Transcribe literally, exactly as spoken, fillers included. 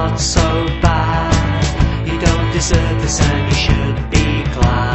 not so bad. You don't deserve this and you should be glad.